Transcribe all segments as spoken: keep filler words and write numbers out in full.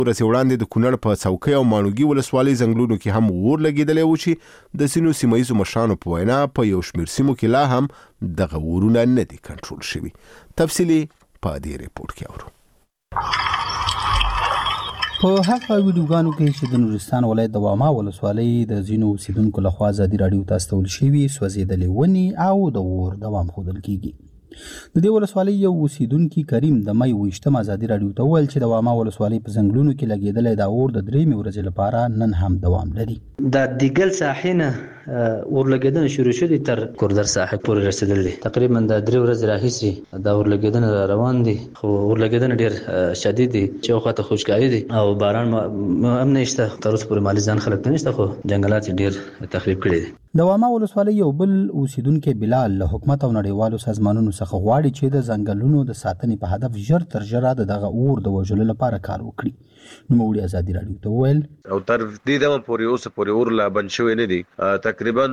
ورځې وړاندې د کونړ په څوکۍ او ماڼوګي ولسوالۍ ځنګلونو کې هم اور لګېدلی و چې د ځینو سیمه ییزو مشرانو په وینا په یو شمېر سیمو کې لا هم دغه اورونه نه دي کنټرول شوي. تفصیلي په دې ریپورټ کې اورو. په هغه ویډیوګانو کې چې د نورستان ولایت د واما ولسوالۍ د ځینو اوسیدونکو لخوا ازادي راډیو ته استول شوي سوځېدلې ونې او د اور دوام ښودل کیږي. د دې ولسوالۍ یو اوسیدونکي کریم د مۍ ویشتم ازادي راډیو ته وویل چې د واما ولسوالۍ په ځنګلونو کې لګېدلی دا اور د درېیمې ورځې لپاره نن هم دوام لري. د دیګل ساحې نه اور لګېدنه شروع شوې تر کوردر ساحې پورې رسېدلې. تقریبا د درې ورځې راهیسې دا اور لګېدنه را روان دي، خو اور لګېدنه ډېر شدید دي چې وخته خوشکایي دي او باران هم نشته. تر اوسه پورې مالي ځان خلک نشته، خو جنګلات ډېر تخریب کړي دي. د واما ولسوالۍ یو بل اوسیدونکی بلال له حکومت او نړیوالو سازمانونو څخه غواړي چې د ځنګلونو د ساتنې په هدف ژر تر ژره د دغه اور د وژلو لپاره کار وکړي. نوموړي ازادي راډیو ته وویل او تر دې دمه پورې اوسه پورې اور لا بند شوی نه دي. تقریبا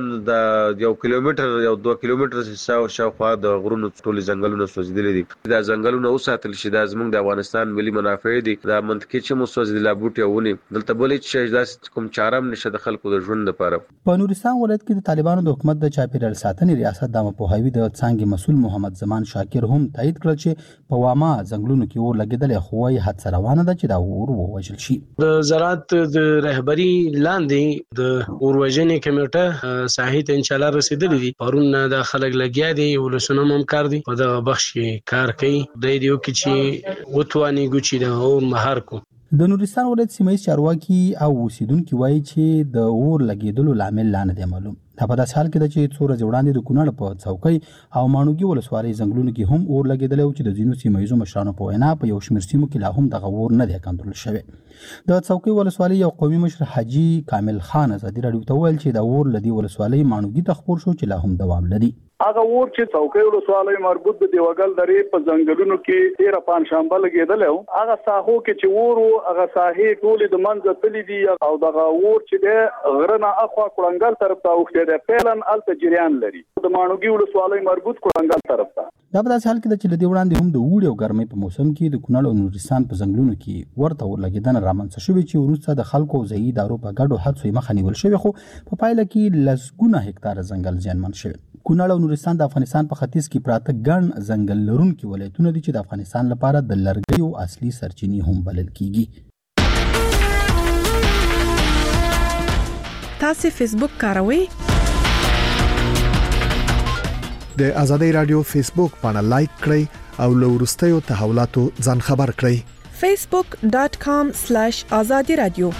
د یو کیلومتر یو دوه کیلومتر شاوخوا د غرونو ټولې ځنګلونه سوځېدلي دي. دا ځنګلونه وساتل شي، دا زموږ د افغانستان ملي منافع دي. دا منطقي چې مو سوځېدلي بوټي او ونې دلته بل هېڅ شی داسې کوم چاره هم نشته د خلکو د ژوند لپاره. په نورستان ولایت کې د طالبانو د حکومت د چاپیریال ساتنې ریاست د پوهاوي د څانګې مسؤل محمد زمان شاکر هم تایید کړل چې په واما ځنګلونو کې اور لګېدلی، خو وايي هڅه روانه ده چې دا اور ووژل شي. د زراعت د رهبري لاندې د اور وژنې کمیټه ساحې ته انشاءالله رسېدلې دي. پرون د خلک لګیا دي، ولسونه هم کار دي په دغه بخش کې کار کوي. دی دې وکړي چې وتوانېږو چې د اور مهار کو. د نورستان ولایت سیمه ییز چارواکي او اوسیدونکي وایي چې د اور لګېدلو لامل لا نه دی معلوم. دا په داسې حال کې ده چې څو ورځې وړاندې د کونړ په څوکۍ او ماڼوګي ولسوالۍ ځنګلونو کې هم اور لګېدلی و چې د ځینو سیمه ییزو مشرانو په وینا په یو شمېر سیمو کې لا هم دغه اور نه دی کنټرول شوی. د څوکۍ ولسوالۍ یو قومي مشر حاجي کامل خان ازادي راډیو ته وویل چې دا اور له دې ولسوالۍ ماڼوګي ته خپور شو چې لا هم دوام لري. هغه اور چې څوکۍ ولسوالۍ مربوط د دیوګل درې په ځنګلونو کې تیره پنجشنبه لګېدلی و. هغه ساحو کې چې اور و هغه ساحې ټولې د منځه تللي دي او دغه اور چې دی غره نه اخوا کړنګل طرف ته اوښتی دی، فعلا هلته جریان لري. د ماڼوګي ولسوالۍ مربوط کړنګل طرف ته. دا په داسې حال کې ده چې له دې وړاندې هم د اوړي او ګرمۍ په موسم کې د کونړ او نورستان په ځنګلونو کې ورته اور لګېدنه رامنځته شوې چې وروسته د خلکو او ځایي ادارو په ګډو هڅو یې مخه نیول شوې، خو په پایله کې لسګونه هکتاره ځنګل زیانمن شوي. کونړ او نورستان د افغانستان په ختیځ کې پراته ګڼ ځنګل لرونکي ولایتونه دي چې د افغانستان لپاره د لرګیو اصلي سرچینې هم بلل کیږي. تاسو فیسبوک کاروئ؟ د ازادي رادیو فیسبوک باندې لایک کړئ او له وروستیو تحولاتو ځان خبر کړئ. facebook dot com slash azadi radio.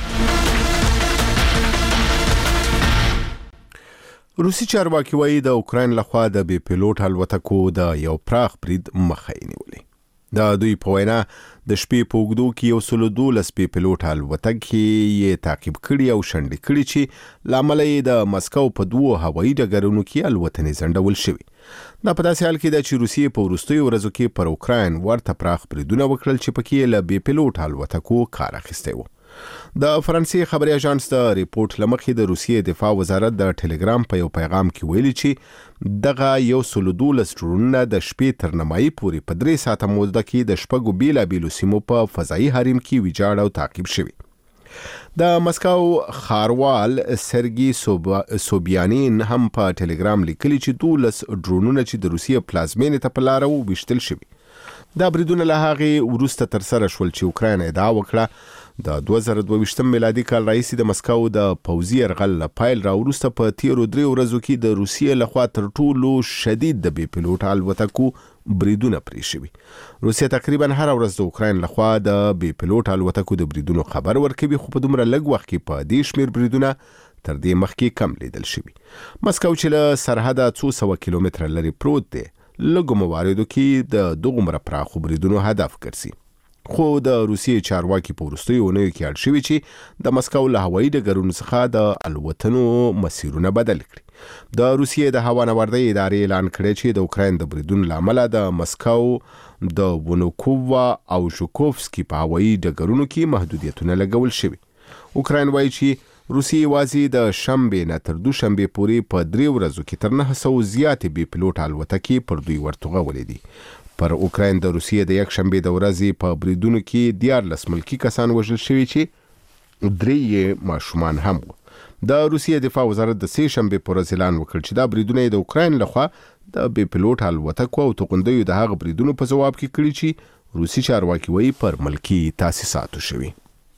روسي چارواکي وایي د اوکراین لخوا د بي پیلوټ الوتکو د یو پراخ برید مخه نیولې. د دوی په وینا د شپې په اوږدو کې یو سل دولس بي پیلوټ الوتکې یې تعقیب کړي او شنډې کړي چې لامل یې د مسکو په دوه هوایي ډګرونو کې الوتنې ځنډول شوي. دا په داسې حال کې ده چې روسیې په وروستیو ورځو کې پر اوکراین ورته پراخ بریدونه وکړل چې پکې له بي پیلوټ الوتکو کار اخیستی و. د فرانسې خبري اژانس د ریپورت لمخې د روسیې دفاع وزارت د ټلګرام په یو پیغام کې ویلي چې دغه یو سل دولس ډرونونه د شپې تر نیمایي پورې په درې ساعته موده کې د شپږو بیلابیلو سیمو په فضایي حریم کې ویجاړ او تعقیب شوي. د مسکو ښاروال سرګي سوبیانین هم په ټلګرام لیکلي چې دولس ډرونونه چې د روسیې پلازمینې ته په لاره وویشتل شوي. دا بریدونه له هغې وروسته ترسره شول چې اوکراین ادعا وکړه د دوه زره دوه ویشتم میلادي کال راهیسې د مسکو د پوځي یرغل له پیل راوروسته په تیرو درې ورځو کې د روسیې لخوا تر ټولو شدید د بي پیلوټ الوتکو بریدونه پرې شوي. روسیه تقریبا هر ورځ د اوکراین لخوا د بي پیلوټ الوتکو د بریدونو خبر ورکوي، خو په دومره لږ وخت کې په دې شمېر بریدونه تر دې مخکې کم لیدل شوي. مسکو چې له سرحده څو سوه کیلومتره لري پروت دی، لږو مواردو کې د دغومره پراخو بریدونو هدف ګرځي. خو د روسیې چارواکي په وروستیو اونیو کې اړ شوي چې د مسکو له هوایي ډګرونو څخه د الوتنو مسیرونه بدل کړي. د روسیې د هوانوردۍ ادارې اعلان کړی چې د اوکراین د بریدونو له امله د مسکو د ونوکووا او ژوکوفسکي په هوایي ډګرونو کې محدودیتونه لګول شوي. اوکراین وایي چې روسیې یوازې د شنبې نه تر دوشنبې پورې په درې ورځو کې تر نهه سوه زیاتې بې پیلوټ الوتکې پر دوی ورتوغولې دي. پر اوکراین د روسیې د یک شنبې د ورځې په بریدونو کې دیارلس ملکي کسان وژل شوي چې درې یې ماشومان هم وو. د روسیې دفاع وزارت د سې شنبې پر ورځ اعلان وکړ چې دا بریدونه د اوکراین لخوا د بې پیلوټ الوتکو او توغندیو د هغه بریدونو په جواب کې کړي چې روسي چارواکي وایي پر ملکي تاسیساتو شوي.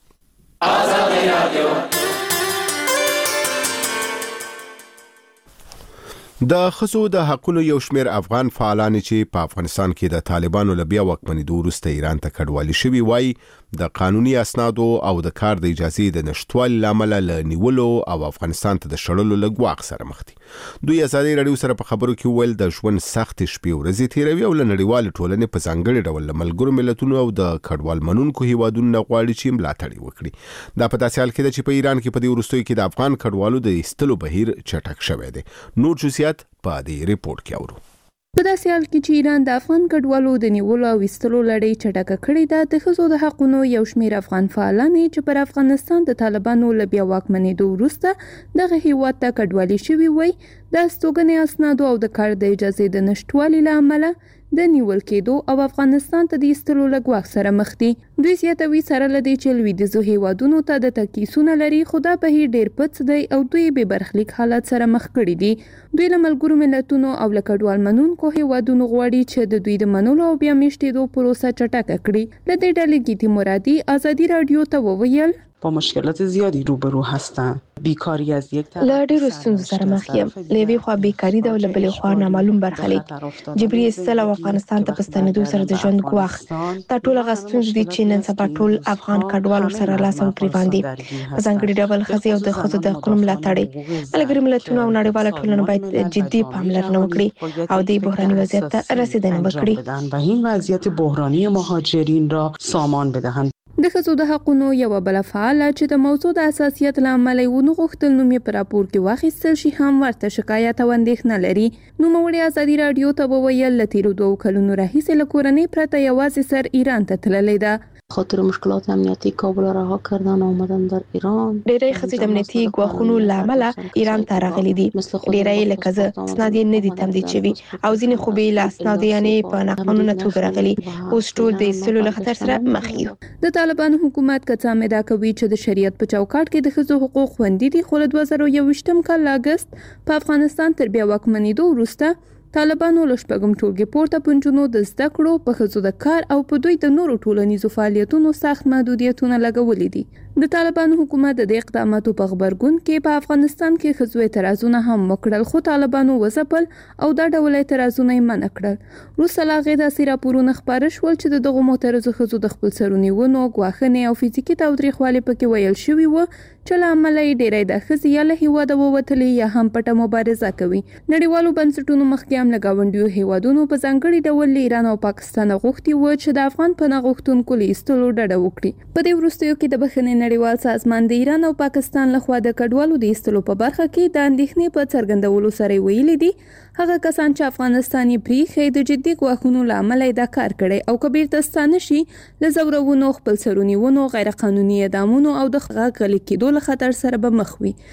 د ښځو د حقونو یو شمېر افغان فعالان چې په افغانستان کې د طالبانو له بیا واکمنېدو وروسته ایران ته کډوالي شوي وایي د قانوني اسنادو او د کار د اجازې د نشټوالي له امله له نیولو او افغانستان ته د شړلو له ګواښ سره مخ دي. دوی ازادي راډیو سره په خبرو کې وویل د ژوند سختې شپې ورځې تېروي او له نړیوالې ټولنې په ځانګړي ډول له ملګرو ملتونو او د کډوال منونکو هیوادونو نه غواړي چې ملاتړ وکړي. دا په داسې حال کې ده چې په ایران کې په دې وروستیو کې د افغان کډوالو د ایستلو بهیر چټک شوی دی. نور جزئیات په دې ریپورت کې اورو. په داسې حال کې چې ایران د افغان کډوالو د نیولو او ایستلو لړۍ چټکه کړې ده، د ښځو د حقونو یو شمېر افغان فعالان چې پر افغانستان د طالبانو له بیا واکمنېدو وروسته دغه هیواد ته کډوالي شوي وای، د استوګنې اسنادو او د کار د اجازې د نشټوالي له امله د نیول کېدو او افغانستان ته د ایستلو له ګواښ سره مخ دي. دوی زیاتوي سره له دې چې لویدیځو هیوادونو ته د تکیسونه لري، خو دا بهیر ډېر پڅ دی او دوی بې برخلیک حالت سره مخ کړي دي. دوی له ملګرو ملتونو او له کډوال منونکو هیوادونو غواړي چې د دوی د منلو او بیا میشتېدو پروسه چټکه کړي. له دې ډلې ګیتی مرادي ازادي راډیو ته وویل با مشکلات زیادی روبرو هستن. بیکاری از یک طرف له ډېرو ستونزو سره مخ یم. له یوې خوا بیکاري ده او له بلې خوا نامعلوم برخلیک، جبري ایستل او افغانستان ته په ستنېدو سره د ژوند ګواښ. دا ټول هغه ستونزې دي چې نن سبا ټول افغان کډوال ورسره لاس او ګریوان دي. په ځانګړي ډول ښځې او د ښځو د حقونو ملاتړ. ملګري ملتونه او نړیواله ټولنه باید جدي پاملرنه وکړي او د بحراني وضعیت ته رسیدنه وکړي و این وضعیت بحرانی مهاجرین را سامان بدهند. د ښځو د حقونو یوه بله فعاله چې د موضوع د حساسیت له امله یې ونه غوښتل نوم یې په راپور کې واخیستل شي هم ورته شکایت او اندېښنه لري. نوموړې ازادي راډیو ته وویل له تېرو دوو کلونو راهیسې له کورنۍ پرته یوازې سر ایران ته تللی ده. خاطر مشکلات امنیتی کابل را رها کردن آمدن در ایران. ډېری ښځې د امنیتي ګواښونو له امله ایران ته راغلي دي. ډېری لکه زه اسناد یې نه دي تمدید شوي او ځینې خو بې له اسنادو یعنې په ناقانونه توګه راغلي. اوس ټول د ایستلو له خطر سره مخ یو. د طالبانو حکومت که څه ادعا کوي چې د شریعت په چوکاټ کې د ښځو حقوق خوندي دي، خو له دوه زره یوویشتم کال اګست په افغانستان تر بیا واکمنېدو وروسته طالبانو له شپږم ټولګې پورته په نجونو د زده کړو، په ښځو د کار او په دوی د نورو ټولنیزو فعالیتونو سخت محدودیتونه لګولي دي. د طالبانو حکومت د دې اقداماتو په غبرګون کې په افغانستان کې ښځو اعتراضونه هم وکړل، خو طالبانو وځپل او دا ډول اعتراضونه یې منع کړل. وروسته له هغې داسې راپورونه خپاره شول چې د دغو معترضو ښځو د خپلسرو نیونو، ګواښنې او فزیکي تاوتریخوالي پکې ویل شوي وو، چې له امله یې ډېری د ښځې یا له هیواده ووتلې یا هم پټه مبارزه کوي. نړیوالو بنسټونو مخکې هم له ګاونډیو هیوادونو په ځانګړي ډول له ایران او پاکستان غوښتي وو چې د افغان پناه غوښتونکو له ایستلو ډډه وکړي. په دې وروستیو کې د بښنې نړیوال سازمان د ایران او پاکستان لخوا د کډوالو د ایستلو په برخه کې د اندېښنې په څرګندولو سره ویلي دي هغه کسان چې افغانستان یې پریښی د جدي ګواښونو له امله یې دا کار کړی او که بیرته ستانه شي له ځورونو، خپلسرو نیونو، غیرقانوني اعدامونو او د غلي کېدو له خطر سره به مخ وي.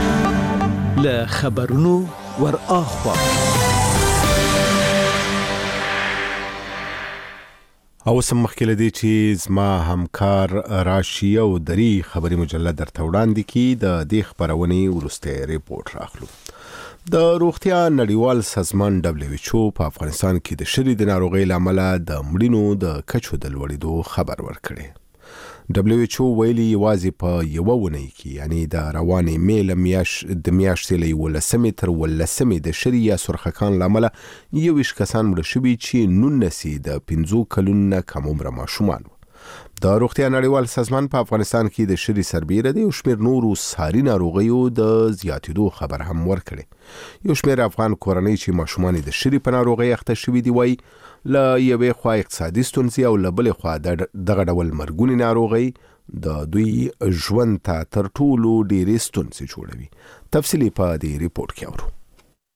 له خبرونو ور اخوا او سم مخکې لدی چې زما همکار راشي او دری خبري مجله درته وړاندې کی د دې خبرونې ورسته ریپورت راخلو. د روغتیا نړیوال سازمان دبليو ایچ او په افغانستان کې د شری د ناروغۍ لامل د مړینو د کچو د لوړېدو خبر ورکړي. دبليو ایچ او ویلي یوازې په یوه ونۍ کې یعنی د روانې مې له میاشت د میاشتې له یولسمې تر ولسمې د شری یا سرخکان لامل یوویشت کسان مړه شوي چې نولس د پنځو کلونو نه کم عمره ماشومان. د روغتیا نړیوال سازمان په افغانستان کې د شری سربیره دی او شمیر نورو ساري ناروغیو د زیاتېدو خبر هم ورکړي. یو شمیر افغان کورنۍ چې ماشومان د شری په ناروغۍ اخته شوي دي وایي له یوې خوا اقتصادي ستونزې او له بلې خوا دغه ډول مرګونې ناروغۍ د دوی ژوند ته تر ټولو ډېرې ستونزې جوړوي. تفصیلي په دې ریپورت کې اورو.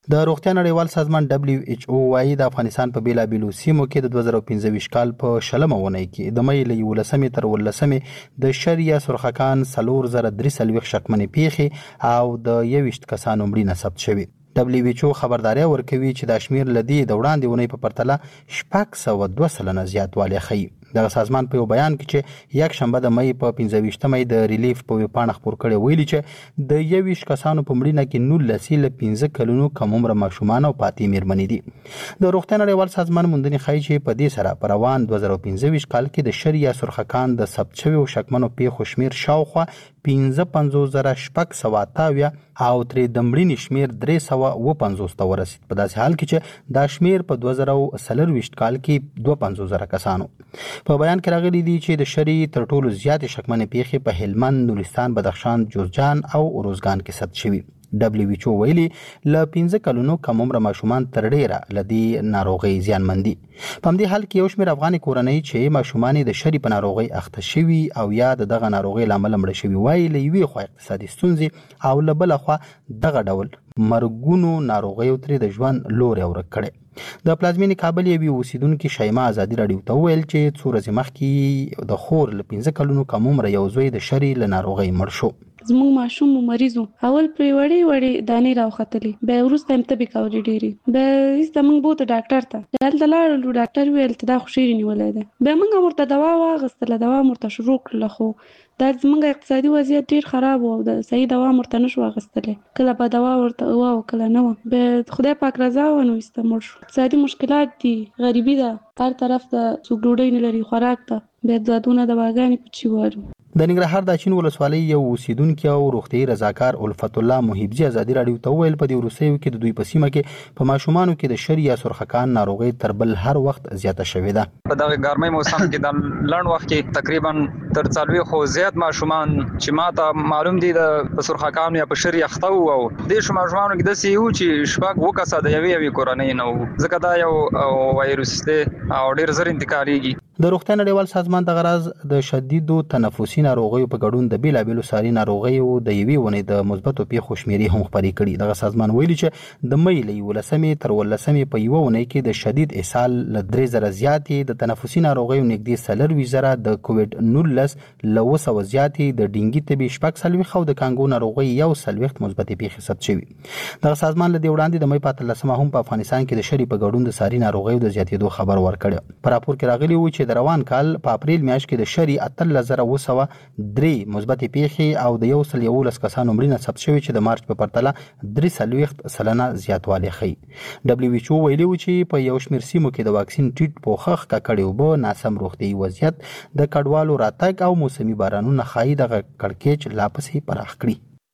د روغتیا نړیوال سازمان دبليو ایچ او وايي د افغانستان په بیلابیلو سیمو کې د دوه زره پنځه کال په شلمه اونۍ کې د مې له یولسمې تر ولسمې د شریعه سرخکان څلور زره درې څلوېښت شکمنې پیښې او د یوویشت کسانو مړینه ثبت شوې. دبليو ایچ او خبرداري ورکوي چې د شمیر لدی د وړاندې ونې په پرتله شپږ سوه دوه سلنه زیاتوالی ښیي. د سازمان په بیان کې چې یک شنبه د مې په پنځه ویشتمه د ریلیف په ویبپاڼه خپور کړی ویلي چې د یوویشت کسانو په مړینه کې نولس له پنځه کلونو کم عمره ماشومان او پاتې میرمنې دي. د روغتیا نړیوال سازمان موندنې ښیي چې په دې سره په روان دوه زره پنځه کال کې د شریعه سرخکان د ثبت شویو شکمنو پیښو شمیر شاوخوا پنځه پنځوس زره شپږ سوه اته اویا او ترې د مړینې شمیر درې سوه اوه پنځوس ته ورسید. په داسې حال کې چې دا شمیر په دوه زره څلرویشت کال کې دوه پنځوس زره کسانو. په بیان کې راغلي دي چې د شری تر ټولو زیاتې شکمنې پیښې په هلمند، نورستان، بدخشان، جوزجان او اروزګان کې ثبت شوي. دبليو ایچ او ویلي له پنځه کلونو کم عمره ماشومان تر ډیره لدی ناروغي زیانمن دي. په همدې حال کې یو شمېر افغاني کورنۍ چې ماشومان د شری په ناروغي اخته شوي او یا د دغه ناروغي لامل مړه شوي وایي له یوې خوا اقتصادي ستونزې او له بله خوا دغه ډول مرګونو ناروغیو ترې د ژوند لوری ورک کړی. د پلازمینې کابل یوې اوسیدونکې شیما ازادي راډیو ته وویل چې څو ورځې مخکې د خور له پنځه کلونو کم عمره یو زوی د شری له ناروغۍ مړ شو. زموږ ماشوم مریض و، اول پرې وړې وړې دانې راوختلې، بیا وروسته یې تبې کولې ډېرې، بیا ایسته موږ بوته ډاکټر ته، هلته لاړلو، ډاکټر ویل ته دا خو شیرې نیولی دی. بیا موږ ورته دوا واخیستله، دوا مو ورته شروع کړله، خو دا زموږ اقتصادي وضعیت ډېر خراب و او د صحیح دوا مو ورته نشو اخیستلی، کله به دوا ورته وه او کله نه وه. بیا خدای پاک رضا وه نو ایسته مړ شو. اقتصادي مشکلات دي، غریبي ده، هر طرف ته څوک ډوډۍ نه لري، خوراک ته، بیا دا دونه دواګانې په چی وارو. د ننګرهار د اچین ولسوالۍ یو اوسیدونکي او روغتیايي رضاکار الفت الله محبزي ازادي راډیو ته وویل په دې وروستیو کې د دوی په سیمه کې په ماشومانو کې د شری یا سرخکان ناروغي تر بل هر وخت زیاته شوې ده. په دغه ګرمۍ موسم کې د لنډ وخت کې تقریبا تر څلوېښت خو زیات ماشومان چې ماته معلوم دي د سرخکان یا په شری اخته وو او دې ماشومانو کې داسې یو چې شپږ اووه کسه د یوې یوې کورنۍ نه وو، ځکه دا یو وایروس دی او ډېر زر انتقالېږي. د روغتیا نړیوال سازمان د غرض د شدیدو تنفسي ناروغیو په ګډون د بیلابیلو ساري ناروغیو د یوې ونې د مثبتو پیښو شمیرې هم خپرې کړي. دغه سازمان ویلي چې د مې له یولسمې تر ولسمې په یوه ونې کې د شدید اسهال له درې زره زیاتې، د تنفسي ناروغیو نږدې څلرویشت زره، د کووډ نولس له اوه سوه زیاتې، د ډینګي تبې شپږ څلوېښت او د کانګو ناروغۍ یو څلوېښت مثبتې پیښې ثبت شوي. دغه سازمان له دې وړاندې د مې په اتلسمه هم په افغانستان کې د شری په ګډون د ساري ناروغیو د زیاتېدو خبر ورکړی. په راپور کې راغلي وو چې د روان کال په اپریل میاشت کې د شری اتلس زره اوه سوه درې مثبتې پیښې او د یو سل یولس کسانو مړینه ثبت شوې چې د مارچ په پرتله درې څلوېښت سلنه زیاتوالی ښیي. دبليو ایچ او ویلي و چې په یو شمېر سیمو کې د واکسین ټیټ پوښښ، ککړې اوبه، ناسم روغتیایي وضعیت، د کډوالو راتګ او موسمي بارانونه ښایي دغه کړکېچ لا پسې پراخ کړي.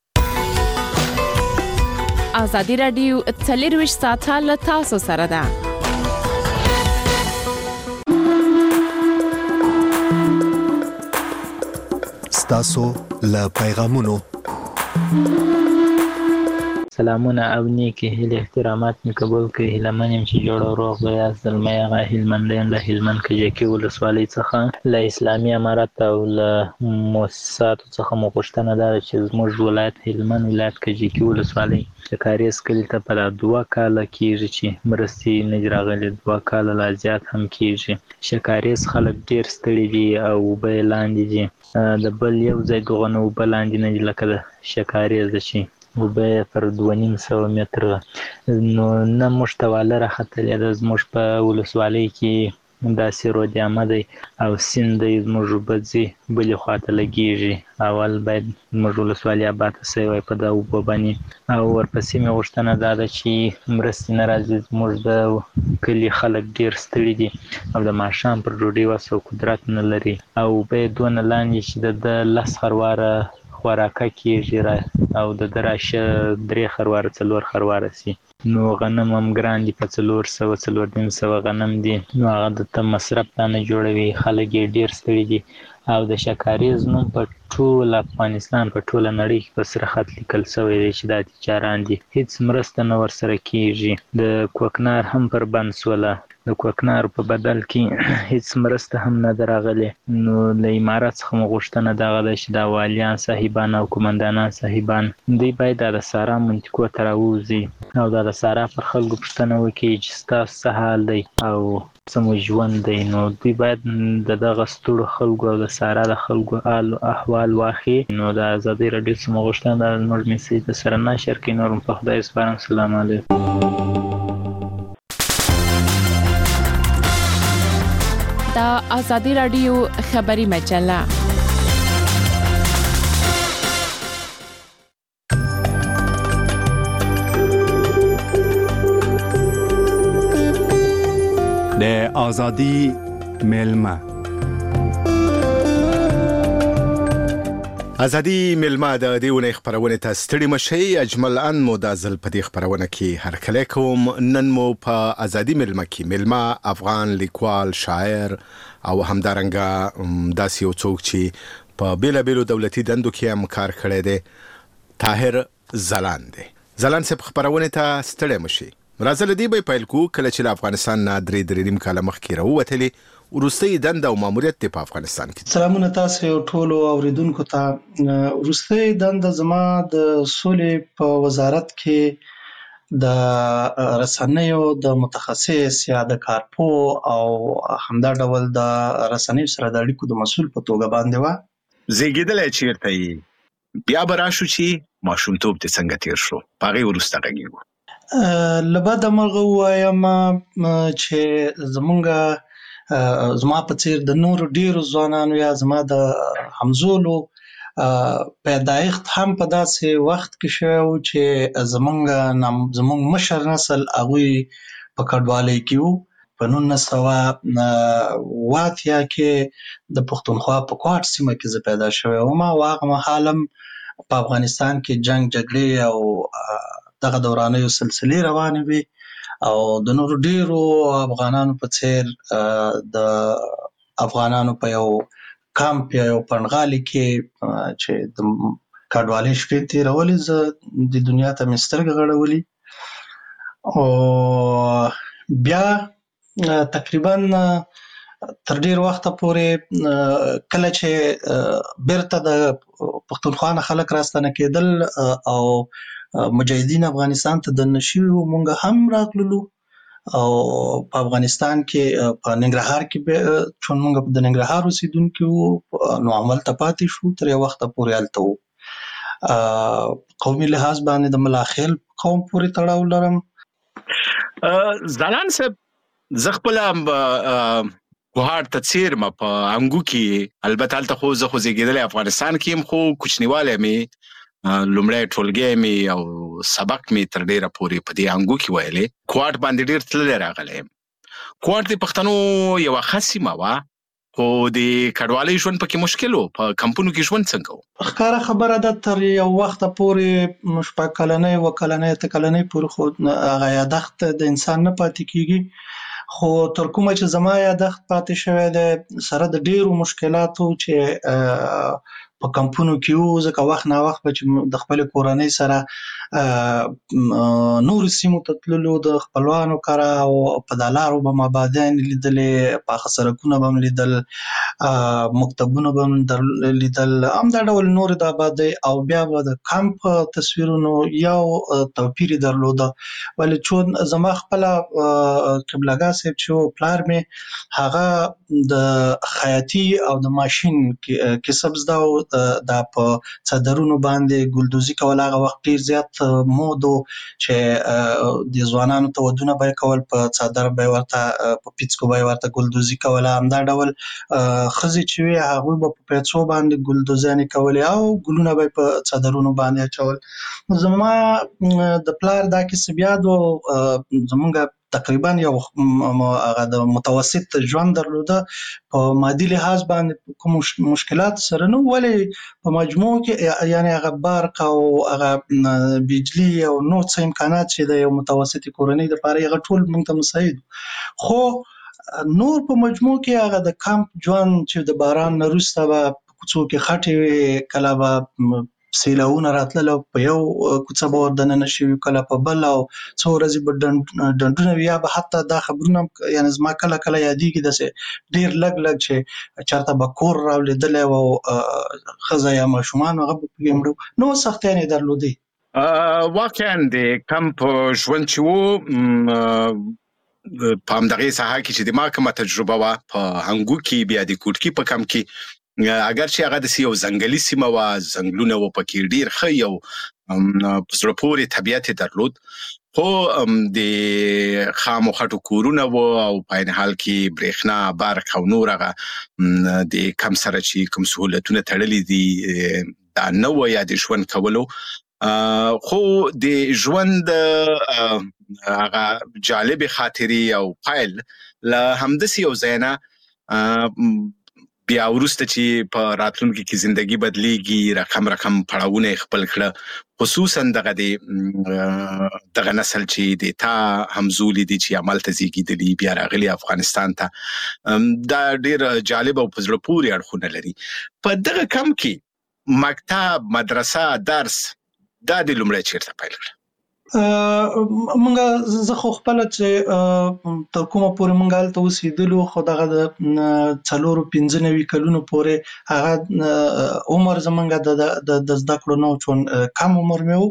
ازادي راډیو څلرویشت ساعته له تاسو سره ده. ستاسو له پیغامونو سلامونه او نیکی هیله احترامات می قبول کړئ. هیلمن یم چې جوړ او روغ به یاست. زلمی هغه هلمند یم له هلمند کجکي ولسوالۍ څخه. له اسلامي امارت او له مؤسساتو څخه مو غوښتنه دا ده چې زموږ ولایت هلمند ولایت کجکي ولسوالۍ د کاریز کلي ته په دا دوه کاله کېږي چې مرستې نه دي راغلي، دوه کاله لا زیات هم کېږي. شکاریز خلک ډېر ستړي دي او اوبه یې لاندې دي، د بل یو ځای دغه نه اوبه لاندې نه دي لکه د شکاریز چې اوبه پر دوه نیم سوه متره. نو نه موږ ته واله راختلې ده. زموږ په ولسوالۍ کې داسې رود عامه دی او سیند دی، زموږ اوبه ځي بلې خواته لګېږي. اول باید زموږ ولسوالي اباده سوی وای په دا اوبه باندې، او ورپسې مې غوښتنه دا ده چې مرستې نه راځي. زموږ د کلي خلک ډېر ستړي دي او د ماښام پر ډوډۍ وس او قدرت نه لري او اوبه یې دونه لاندې چې د لس خرواره خوراکه کېږي او د ده راشه درې خرواره څلور خرواره سي. نو غنم هم ګران دي، په څلور سوه څلور نیم سوه غنم دي. نو هغه د ته مصرف ته نه جوړوي، خلک یې ډېر ستړي دي او د شکاریز نوم په ټول افغانستان په ټوله نړۍ کې په سره خط لیکل شوی دی چې دا تجاران دي، هیڅ مرسته نه ورسره کیږي. د کوکنار هم پر بند سوله، د کوکنار په بدل کې هیڅ مرسته هم نه ده راغلې. نو له امارت څخه مو غوښتنه دغه ده چې دا والیان صاحبان او قمندانان صاحبان دوی باید د سارا منطقو ته راووځي او دا د سارا پر خلکو پوښتنه وکړي چې ستاسو څه حال دی او څه مو ژوند دی. نو دوی باید د دغه ستړو خلکو او د سارا د خلکو حال احوال واخلي. نو د ازادي راډیو څخه مو غوښتنه ده زموږ میسج د سره نشر کړئ. نور په خدای سپارم. سلام علیکم. دا ازادي راډیو خبري مجله د ازادي ملما ازادي ملما د دیونه خبرونه ته ستړي مشي. اجمل ان مو د ځل په دې خبرونه کې هر کله کوم. نن مو په ازادي ملما کې ملما افغان لیکوال، شاعر او همدارنګه داسې یو څوک چې په بیلا بیلو دولتي دندو کې هم کار کړی دی، طاهر زلان دی. زلان صاحب خبرونه ته ستړي مشي. راځل دی به پیل کو کله چې افغانستان نه درې درې نیم کاله مخکې راووتلې ورستۍ دنده او ماموریت په افغانستان کې. سلامونه تاسو ټولو اوریدونکو ته. ورستۍ دنده زما د سولې په وزارت کې د رسنیو د متخصص یا د کارپو او همدا ډول د رسنیو سره د اړیکو د مسؤل په توګه باندې و. زیږیدل چیرته بیا براشو چې ماشومتوب ته څنګه تیر شو پاره ورسته غږیږي. لبد مرغه وایم چې زمونږ زما په څیر د نور ډیرو ځوانانو یا زما د همزولو پیدایښت هم په داسې وخت کې شو چې زمونږ زمونږ مشر نسل هغوی په کډوالۍ کې وو. په نولس سوه اوه اتیا کې د پښتونخوا په کوټ سیمه کې زه پیدا شوی وم او هغه مهال هم په افغانستان کې جنگ جګړې او دغه دورانیو سلسلې روانې وي او د نور ډیرو افغانانو په څیر د افغانانو په یو کامپ یا یو پنډغالي کې چې د کډوالۍ شپې تېرولې، زه د دنیا ته مې سترګې غړولې او بیا تقریبا تر ډیر وخته پورې کله چې بیرته د پښتونخوا نه خلک راستنه کېدل او مجاهدین افغانستان ته د نشیو مونږ هم راغلو او په افغانستان کې په ننګرهار کې چون مونږ د ننګرهار اوسیدونکو وو نو عمل ته پاتې شو تر یو وخت پورې هلته وو. قومي لحاظ باندې د ملاخیل قوم پورې تړاو لرم. زلان صاحب زه خپل کوهار ته څیر ما په انګو کې البته هلته خو زه خو زیږېدلی افغانستان کې هم خو کوچنیوالی مې لومړی ټولګی مې او سبق مې تر ډیره پورې په دې انګو کې ویلې. کوټ باندې ډیر تللی راغلی یم. کوټ د پښتنو یوه ښه سیمه وه خو د کډوالۍ ژوند پکې مشکل و. په کمپونو کې ژوند څنګه و؟ ښکاره خبره ده تر یو وخته پورې شپږ کلنۍ اوه کلنۍ اته کلنۍ پورې خو هغه یادښت د انسان نه پاتې کېږي، خو تر کومه چې زما یادښت پاتې شوی دی سره د ډیرو مشکلاتو چې په کمپونو کې وو، ځکه وخت نا وخت به چې د خپل کورنۍ سره نور سیمو ته تللو د خپلوانو کره او په دا لارو به مابادیان لیدلې، پاخه سړکونه به م لیدل، مکتبونه به م لیدل، همدا ډول نور د آبادۍ او بیا به د کمپ تصویرونو یو توپیر درلوده. ولې چون زما خپله قبلګاه صاحب چې پلار مې هغه د خیاطي او د ماشین کسب زده و، دا په څادرونو باندې ګلدوزي کول هغه وخت ډیر زیات مود و چې د ځوانانو ته ودونه به یې کول، په څادر به یې ورته په پیڅکو به یې ورته ګلدوزي کوله. همدا ډول ښځې چې وې هغوی به په پیڅو باندې ګلدوزیانې کولې او ګلونه به یې په څادرونو باندې اچول. زما د پلار دا کسب یاد و. زمونږ تقریبا یو هغه د متوسط ژوند درلوده، په مادي لحاظ باندې کوم مشکلات سره نه، ولې په مجموع کې یعنی هغه برق او هغه بجلی او نور څه امکانات چې د یو متوسطې کورنۍ دپاره هغه ټول موږ ته مساعد. خو نور په مجموع کې هغه د کمپ ژوند چې د باران نه وروسته به کوڅو کې خټې وي، کله به سیلاونه راتلل او په یو کوڅه به ور دننه شوي، کله په بل، او څو ورځې به ډنډونه وي. یا به حتی دا خبرونه یعنې زما کله کله یادېږي داسې ډېر لږ لږ چې چېرته به کور راولېدلی و او ښځه یا ماشومان هغه به پکې مړه، نو سختیانې یې درلودې. واقعا د کمپ ژوند چې و په همدغې ساحه کې چې د ما کومه تجربه وه په هنګو کې، بیا د کوټکي په کمپ کې، اگر چې هغه داسې یو ځنګلي سیمه وه، ځنګلونه وو پکې، ډېر ښه یو په زړه پورې طبیعت یې درلود، خو د خامو خټو کورونه وو او په عین حال کې برېښنا، برق او نور هغه د کمپ سره چې کوم سهولتونه تړلي دي دا نه وه یا د ژوند کولو. خو د ژوند هغه جالب خاطرې او پایل له همداسې یو ځای نه بیا وروسته چې په راتلونکي کې زندگی بدلیږي، رقم رقم پړاوونه یې خپل کړه، خصوصا دغه د دغه نسل چې د تا همزولي دي چې همالته زیږېدلي بیا راغلي افغانستان ته، دا ډېر جالب او په زړه پورې اړخونه لري. په دغه کمپ کې مکتب، مدرسه، درس دا د لومړی چیرته پیل کړه؟ مونږ زه خو خپله چې تر کومه پورې مونږ هلته اوسېدلو، خو دغه د څلورو پنځه نوي کلونو پورې هغه عمر زمونږ د زده کړو نه و، چون کم عمر مې و.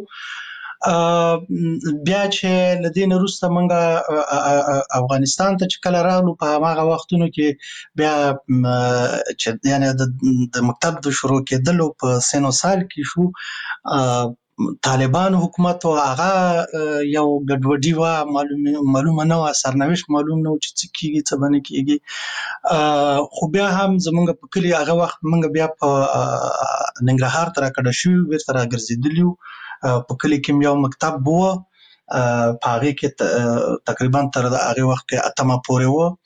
بیا چې له دې نه وروسته مونږ افغانستان ته چې کله راغلو، په هماغه وختونو کې بیا چې یعنې د مکتب د شروع کېدلو په سن و سال کې شو، طالبان حکومت و، هغه یو ګډوډي وه، معلومه نه وه، سرنوشت معلوم نه و چې څه کېږي څه به نه کېږي. خو بیا هم زمونږ په کلي هغه وخت مونږ بیا په ننګرهار ته راکډه شوي وو، بېرته راګرځېدلي وو. په کلي کې مې یو مکتب و، په هغې کې تقریبا تر هغې وخت کې اتمه پورې و،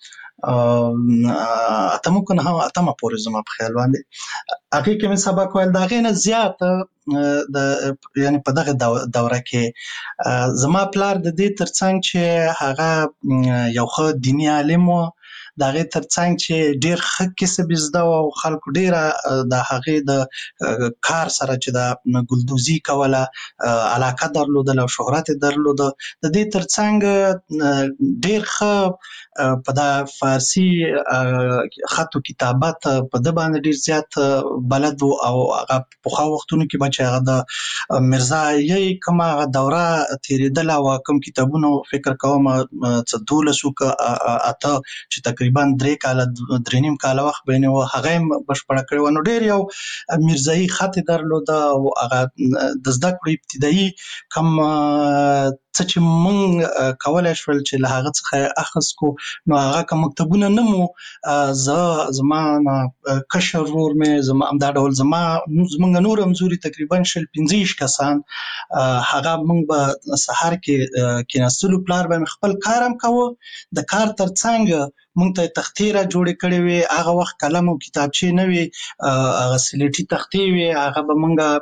اتمه که نه اتمه پورې زما په خیال باندې هغې کې مې سبق ویل. د هغې نه زیات د یعنې په دغه دوره کې زما پلار د دې ترڅنګ چې هغه یو ښه دیني عالم و، د هغې ترڅنګ چې ډېر ښه کسب یې زده و او خلکو ډېره د هغې د کار سره چې د ګلدوزي کوله علاقه درلودله او شهرت یې درلوده. د دې ترڅنګ ډېر ښه په د فارسي خط و کتابت په ده باندې ډېر زیات بلد و، او هغه پخوا وختونو کې به چې هغه د مرزایي کومه هغه دوره تېرېدله او کوم کتابونه فکر کوم څه دولس و که اته چې تقریبا درې کاله درې نیم کاله وخت به یې و، هغه یې بشپړه کړې وه. نو ډېر یو مرزایي خط یې درلوده او هغه د زده کړو ابتدایي کوم څه چې مونږ کولی شول چې له هغه څخه یې اخذ کړو، نو هغه که مکتبونه نه مو، زه زما کشر ورور مې زما همدا ډول زما زمونږ نور همزوري تقریبا شل پنځه ویشت کسان، هغه مونږ به سهار کې کېناستلو، پلار به مې خپل کار هم کوه، د کار ترڅنګ مونږ ته تختې را جوړې کړې وې. هغه وخت قلم او کتابچې نه وې، هغه سلیټي تختې وې، هغه به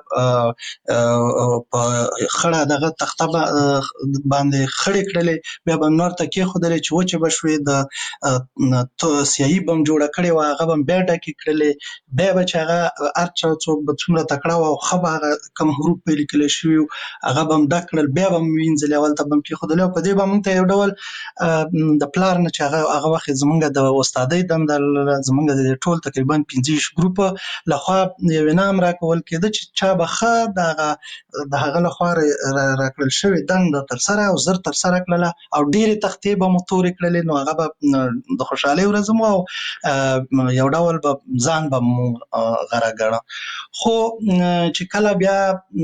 مونږ په خړه دغه تخته باندې خړې کړلې، بیا به مې ورته کېښودلې چې وچې به شوې، د سیاهي به مې جوړه کړې وه، هغه به مې بیا ډکې کړلې، بیا به چې هغه هر چا څوک به څومره تکړه وه او ښه به هغه کوم حروف به یې لیکلی شوي وو، هغه به مې ډک کړل، بیا به مې وینځلې، هلته به مې کېښودلې، او په دې به مونږ ته یو ډول د پلار نه چې هغه هغه وخت زمونږ د استادۍ دنده لرله، زمونږ د ټول تقریبا پنځه ویشت ګروپه لخوا یو انعام راکول کېده چې چا به ښه د هغه د هغه لخوا راکړل شوې دنده ترسره او زر ترسره کړله، او ډېرې تختې به مو تورې کړلې، نو هغه به د خوشحالۍ ورځ مو او یو ډول به ځان به مو غره ګڼه. خو چې کله بیا